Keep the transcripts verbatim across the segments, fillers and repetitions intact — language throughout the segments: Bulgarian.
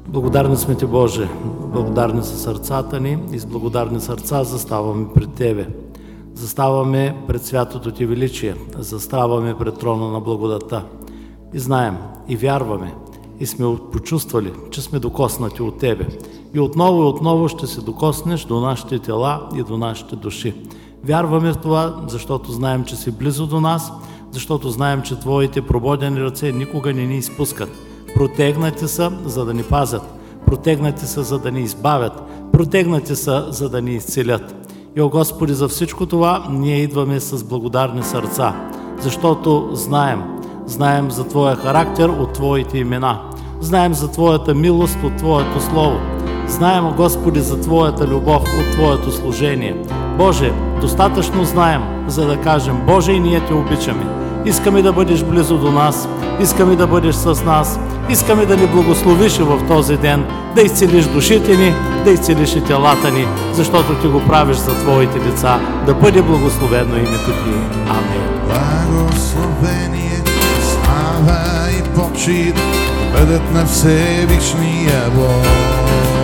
Благодарни сме Ти, Боже, благодарни са сърцата ни и с благодарни сърца заставаме пред Тебе. Заставаме пред святото Ти величие, заставаме пред трона на благодата. И знаем, и вярваме, и сме почувствали, че сме докоснати от Тебе. И отново и отново ще се докоснеш до нашите тела и до нашите души. Вярваме в това, защото знаем, че си близо до нас, защото знаем, че Твоите прободени ръце никога не ни изпускат. Протегнати са, за да ни пазят. Протегнати са, за да ни избавят. Протегнати са, за да ни изцелят. И, о Господи, за всичко това ние идваме с благодарни сърца, защото знаем, знаем за Твоя характер от Твоите имена. Знаем за Твоята милост от Твоето Слово. Знаем, о Господи, за Твоята любов от Твоето служение. Боже, достатъчно знаем, за да кажем: Боже, и ние Те обичаме. Искаме да бъдеш близо до нас, искаме да бъдеш с нас, искаме да ни благословиш в този ден, да изцелиш душите ни, да изцелиш и телата ни, защото Ти го правиш за Твоите деца. Да бъде благословено името Ти. Амин. Благословение, слава и почит бъдат на Всевишния Бог.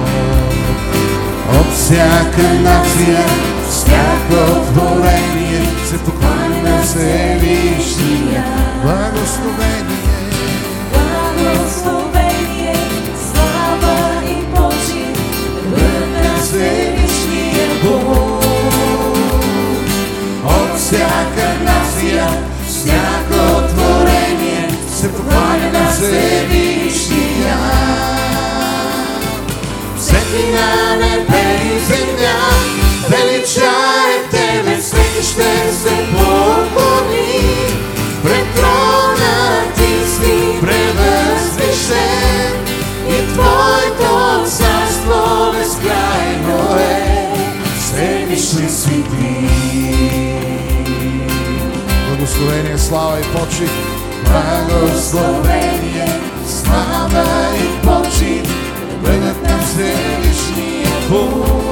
От всяка нация, всяко творение се поклони на Всевишния. Благословение, Благословение, слава и почит бъдат на Всевишния Бог. от всяка нация, всяко творение се поклони на Всевишния. Всеки на небе и земя величае Тебе, всеки ще се поклони пред трона Ти си превъзвишен и Твоето царство безкрайно е. Всевишни си Ти. Благословение, слава и почит, благословение, слава и почит бъдат на Всевишния Бог.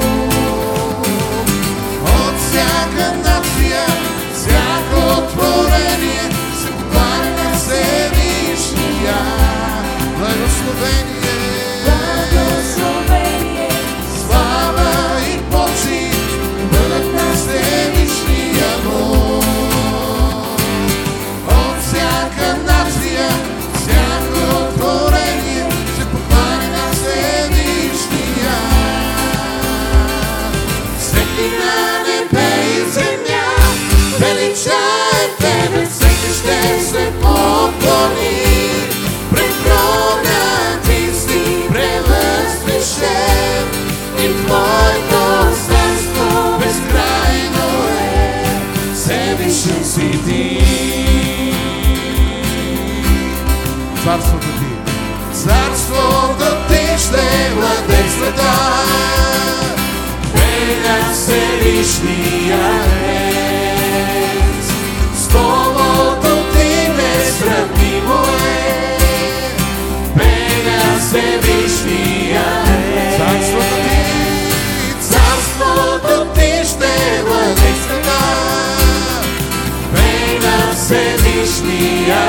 От всяка нация, всяко творение се покланя на Всевишния. Благословение, Благословение, слава и почит бъдат на Всевишния Бог. От всяка нация, всяко творение се покланя на Всевишния. Всеки на небе и земя величае Тебе, всеки ще се поклони пред трона Ти си превъзвишен и Твоето царство безкрайно е. Всевишен си Ти. Царството Ти, царството Ти ще владействата. Бей на Всевишния Отец. Словото Ти несравнимо е. Бей на Всевишния Отец. Царството Ти, царството Ти ще владействата. Бей на Всевишния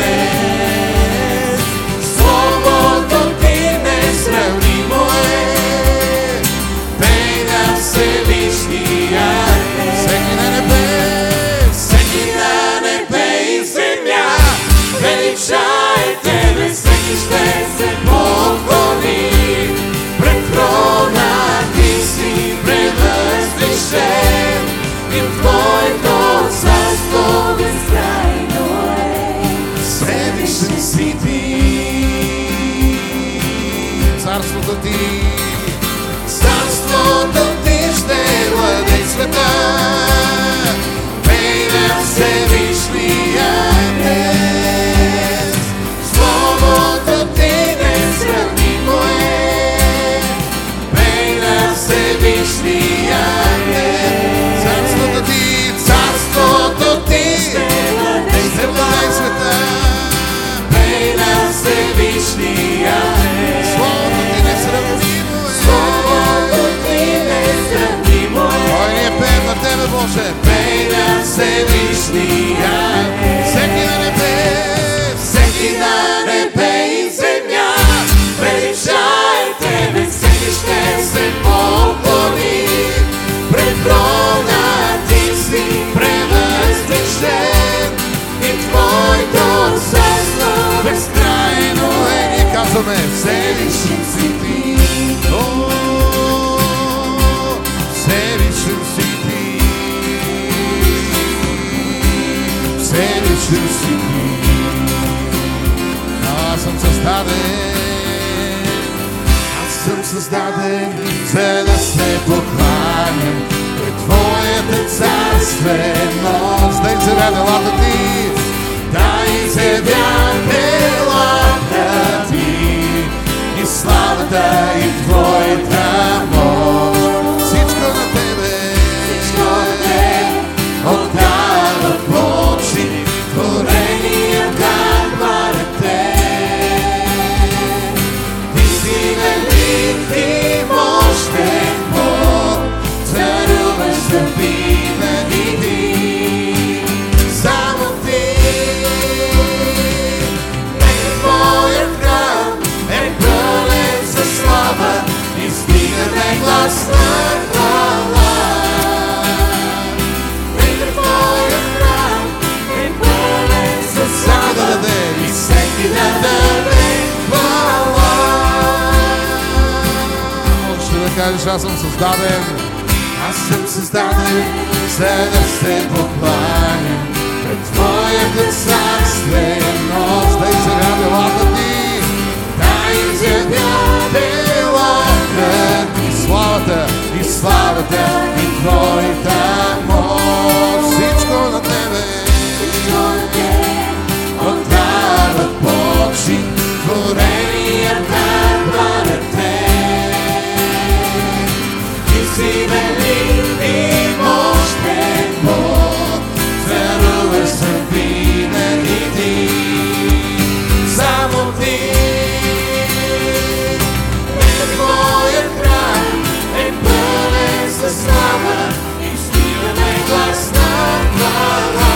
Отец. Словото Ти несравнимо е. Бей на Всевишния Отец. Всеки на небе, всеки на небе и земя величае Тебе, всеки ще се поклони пред трона Ти си превъзвишен и Твоето царство безкрайно е. Всевишен си Ти. Царството Ти, царството Ти ще владействата. Бей на Всевишния Отец. Словото Ти несравнимо е. Бей на Всевишния Отец. Царството Ти, царството Ти ще владействата. Бей на Всевишния Отец. Словото Ти несравнимо е. Словото Ти несравнимо е. Кой ни е пеем на Тебе, Боже? Бей на Всевишния Отец. Всеки на небе, всеки на небе и земя величае казваме, Всевишен си ти. О, Всевишен си ти. Всевишен си ти. Аз съм създаден, аз съм създаден, за да се покланям пред Твоята царственост. Да изявя делата ти, да изявя делата ти и славата и Твоята мощ. Всичко на Тебе, всичко на Тебе отдава почит, творения дар хваля Те. Ти си велик и мощен Бог, царуваш завинаги ти. Само Ти. Нека Твоят храм е пълен със слава, издигаме глас на хвала. Нека Твоят храм е пълен със слава, да даде и всеки да даде хвала. Можеш ли да кажеш, аз съм създаден? Аз съм създаден, за да се покланям пред Твоята царственост. Да изявя делата ти, да изявя делата ти, славата и славата и Твоята мощ. Всичко на Тебе, всичко на Тебе отдава почит, творенията хваля Те. Ти си велик и мощен Бог, царуваш завинаги ти. Само Ти. Нека Твоят храм е пълен със слава, издигаме глас на хвала.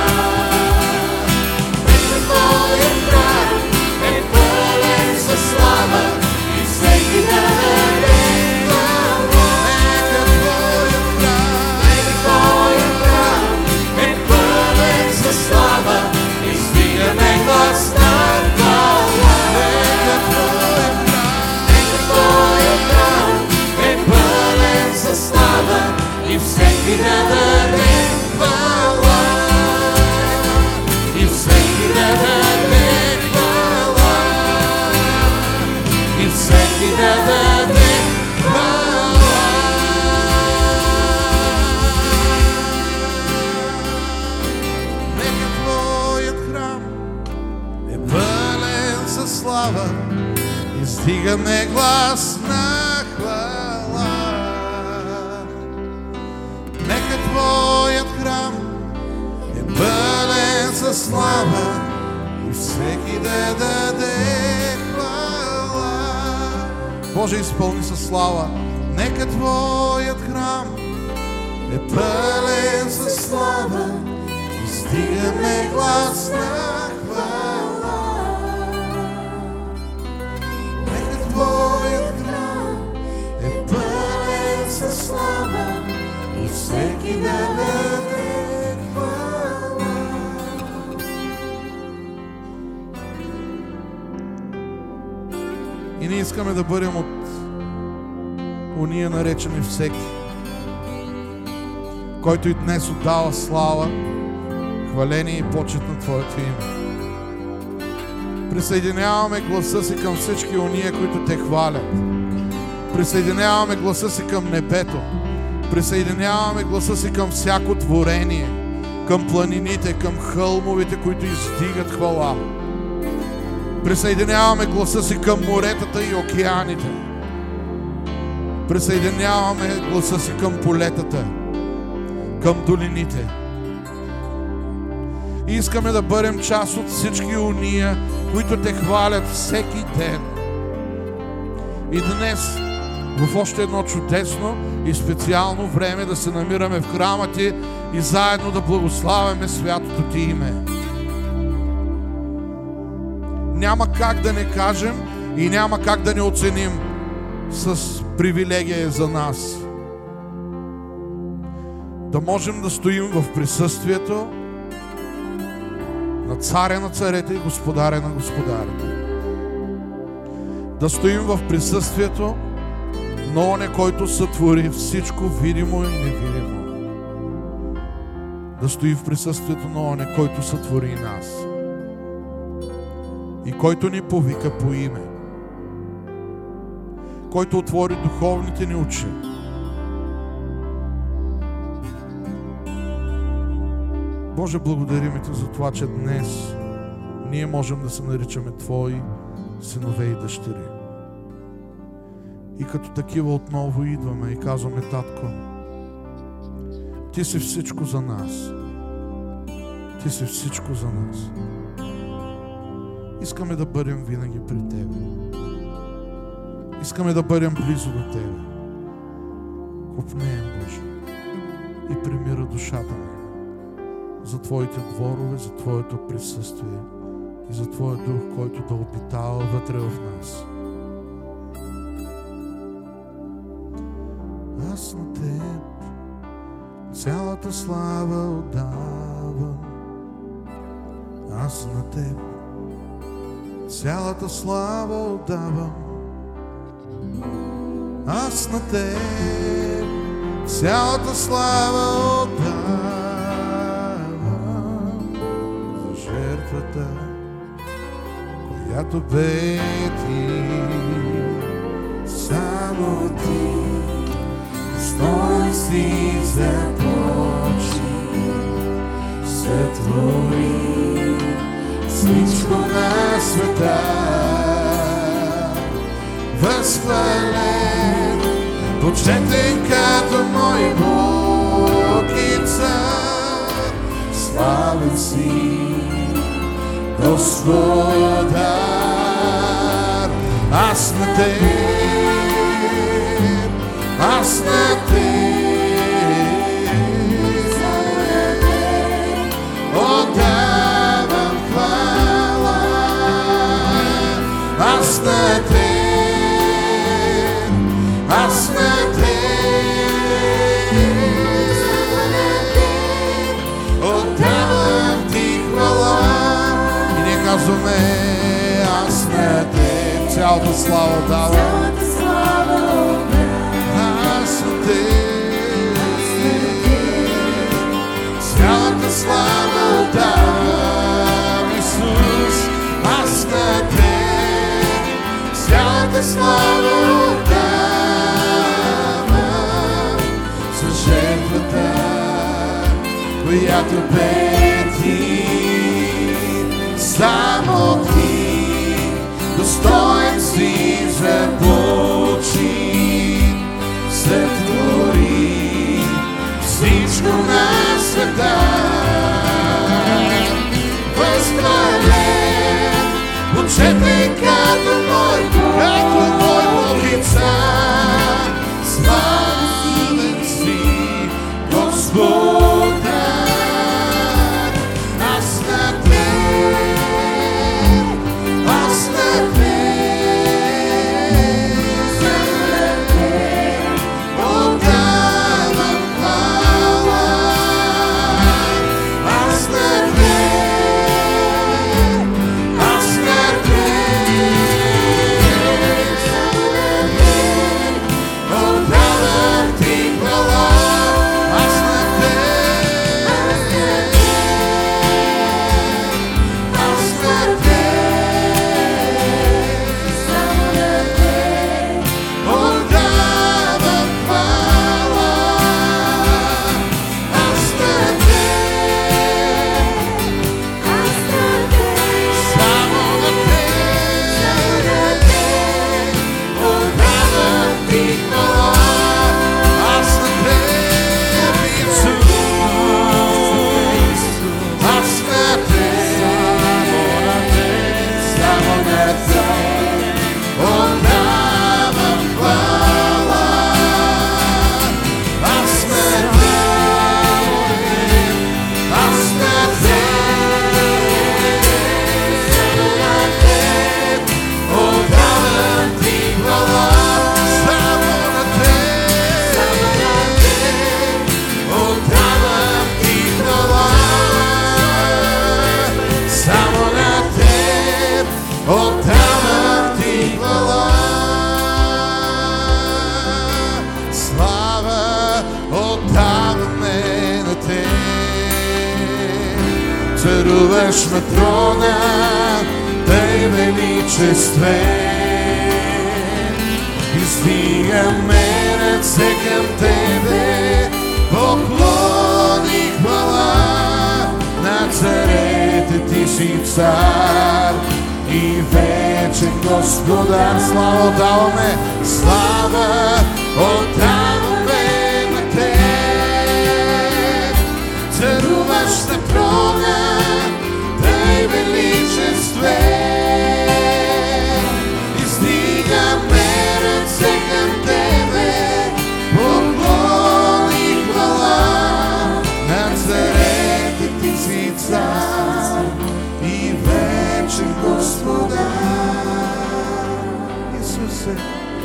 Нека Твоят храм е пълен със слава и всеки да даде хвала. Нека Твоят храм, нека Твоят храм е пълен със слава, издигаме глас на хвала. Нека Твоят храм, нека Твоят храм е пълен със слава и всеки да даде хвала. И всеки да даде хвала. И всеки да даде хвала. Нека Твоят храм е пълен със слава, издигаме глас на хвала. Нека Твоят храм е пълен със слава и всеки да даде хвала. Боже, изпълни със слава. Нека Твоят храм е пълен със слава, издигаме глас на хвала. Нека Твоят храм е пълен със слава и всеки да даде хвала. И ние искаме да бъдем от уния наречени всеки, който и днес отдава слава, хваление и почет на Твоето име. Присъединяваме гласа си към всички уния, които Те хвалят. Присъединяваме гласа си към небето. Присъединяваме гласа си към всяко творение, към планините, към хълмовете, които издигат хвала. Присъединяваме гласа си към моретата и океаните. Присъединяваме гласа си към полетата, към долините. И искаме да бъдем част от всички уния, които Те хвалят всеки ден. И днес, в още едно чудесно и специално време, да се намираме в храма Ти и заедно да благославяме святото Ти име. Няма как да не кажем и няма как да не оценим с привилегия за нас да можем да стоим в присъствието на Царя на царете и Господаря на господарите. да стоим в присъствието на оня, който сътвори всичко видимо и невидимо. Да стои в присъствието на оня, който сътвори и нас. И който ни повика по име. Който отвори духовните ни очи. Боже, благодарим Ти за това, че днес ние можем да се наричаме Твои синове и дъщери. И като такива отново идваме и казваме: Татко, Ти си всичко за нас. Ти си всичко за нас. Искаме да бъдем винаги при Тебе. Искаме да бъдем близо до Тебе. Копнеем, Боже, и примира душата ни за Твоите дворове, за Твоето присъствие и за Твоя дух, който да обитава вътре в нас. Аз на Теб цялата слава отдавам. Аз на Теб цялата слава отдавам. Аз на Теб цялата слава отдавам. За жертвата, която бе Ти, само Ти достоен си за почит, сътвори всичко на света. Възхвален, почетен като мой Бог и Цар, славен си, Господар. Аз на Теб, аз на Теб отдавам хвала. Аз на Теб, аз на Теб отдавам Ти хвала. И ние казваме: аз на Теб цялата слава отдавам. Цялата слава отдавам, Исус, аз на Теб. Цялата слава отдавам за жертвата, която бе Ти. Само Ти достоен си за почит, сътвори всичко на света. Възхвален, почетен като мой Бог, като мой Бог и Цар, славен си, Господар. Аз на Теб, аз на Теб царуваш на трона, Тъй величествен. Издигаме ръце към Тебе, поклони хвала на царете, Ти си цар и вечен Господар. Слава отдаваме, слава отдаваме на Теб. Царуваш на трона, Тъй величествен. Издигаме ръце към Тебе, поклони хвала на царете, Ти си цар и вечен Господар. Исусе,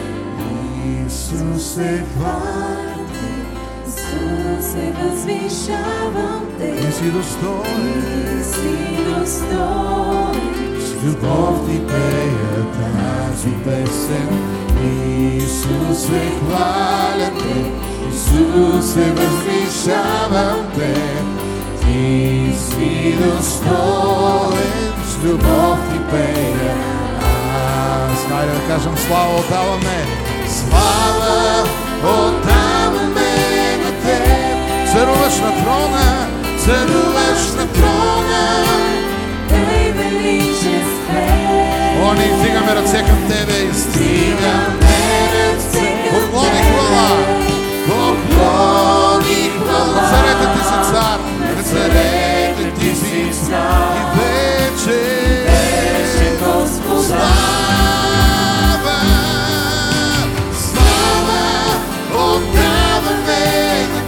Исусе, хвалям Те, Исусе, възвишавам Те. Ти си достоен, Ти си достоен. с любов Ти пея тази песен. Исусе, хваля Те, Исусе, възвишавам Те. Ти си достоен, с любов Ти пея. Аз, хайде да кажем слава отдаваме, слава отдаваме на Теб. Царуваш на трона, царуваш на трона, Тъй величествен. О, ние издигаме ръце към Тебе, издигаме ръце, поклони хвала, поклони хвала. Царете Ти си цар, царете Ти си цар и вечен Господар. Слава, слава отдаваме на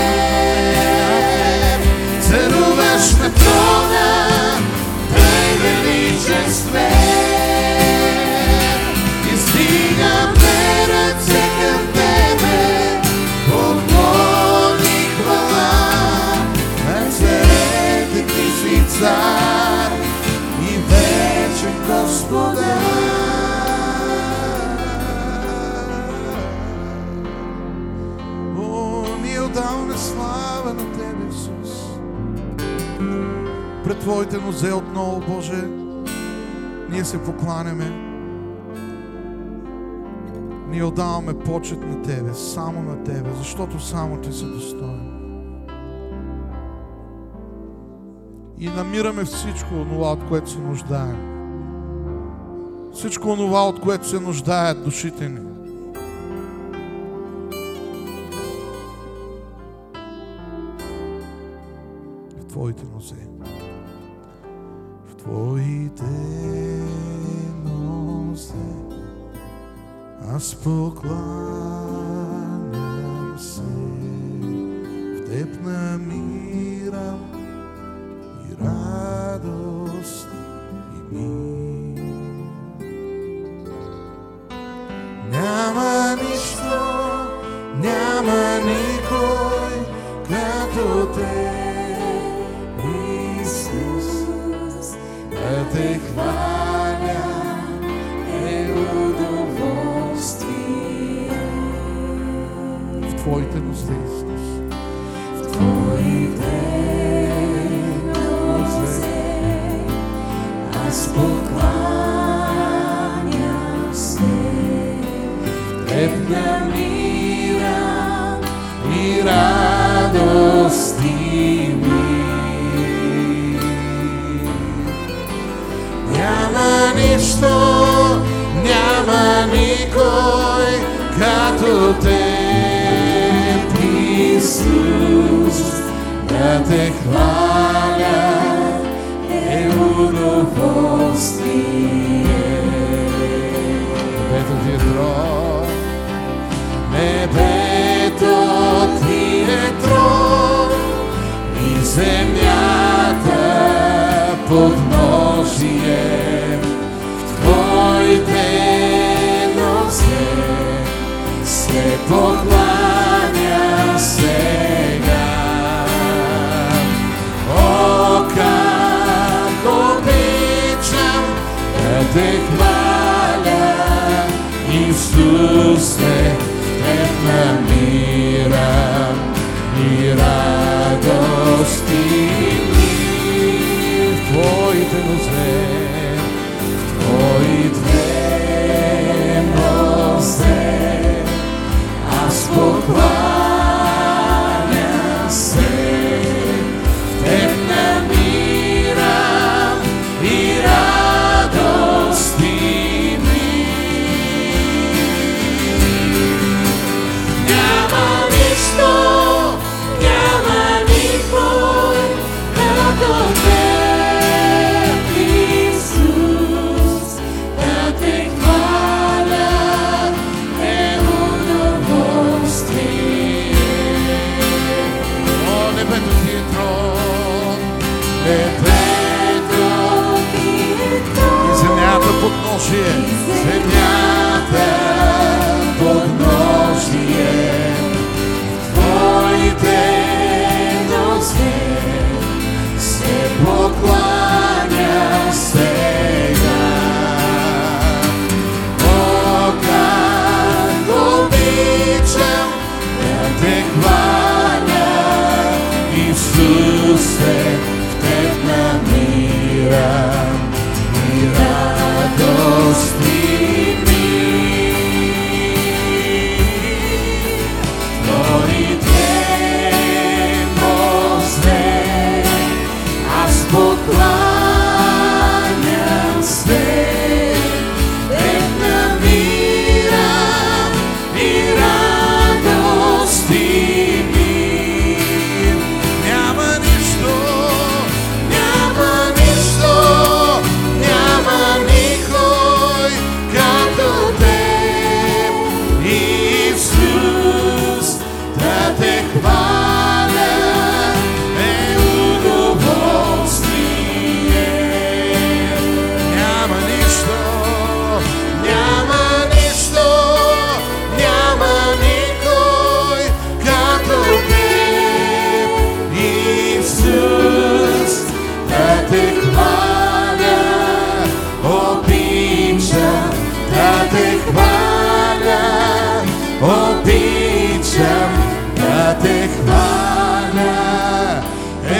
Теб. Царуваш на трона, Тъй величествен. Издигаме ръце към Тебе, поклони хвала на царете, Ти си цар и вечен Господар. О, ние отдаваме слава на Тебе, Исус. Пред Твоите нозе отново, Боже, ние се покланяме. Ние отдаваме почет на Тебе, само на Тебе, защото само Ти си достоен. И намираме всичко онова, от което се нуждаем. Всичко онова, от което се нуждаят душите ни. В Твоите нозе. В Твоите нозе аз покланям се. В Теб намирам и радост и мир. Няма нищо, няма никой като Теб, Исус. Да Те хваля е удоволствие. В Твоите нозе, Исус. В Твоите нозе аз покланям се. В Теб намирам и радост и мир. Няма нищо, няма никой като Теб, Исус. Да Те хваля е удоволствие. Небето Ти е трон, небето Ти е трон и земята подножие. В Твоите нозе се покланя сега. О, как обичам да Те хваля, Исусе, Теб намирам и радост и мир. небето и земята подножие, земята подножие, Твоите нозе се покланя сега. О, как обичам да Те хваля, Исусе, в Теб намирам и радости ми. Твоите нозе аз покланям се, Теб намирам и радости ми. Няма нищо, няма нищо, няма никой като Теб, Исус, да Те хваля е удоволствие. Няма нищо, няма нищо, няма никой като Теб, Исус, да Те хваля, обичам да Те хваля, обичам да Те хваля, е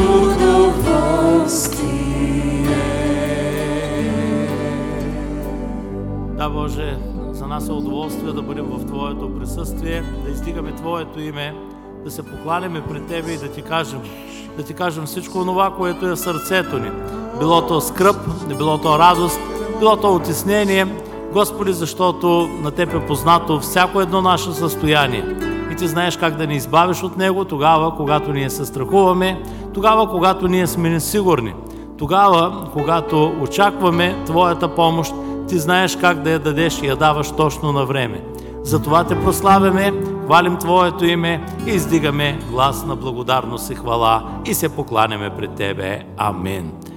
удоволствие. Да, Боже, за нас е удоволствие да бъдем в Твоето присъствие, да издигаме Твоето име, да се покланяме пред Тебе и да Ти кажем, да Ти кажем всичко това, което е в сърцето ни. Било то скръб, било то радост, било то утеснение, Господи, защото на Теб е познато всяко едно наше състояние. И Ти знаеш как да ни избавиш от него тогава, когато ние се страхуваме, тогава, когато ние сме несигурни, тогава, когато очакваме Твоята помощ, Ти знаеш как да я дадеш и я даваш точно на време. Затова Те прославяме, хвалим Твоето име и издигаме глас на благодарност и хвала и се покланяме пред Тебе. Амин.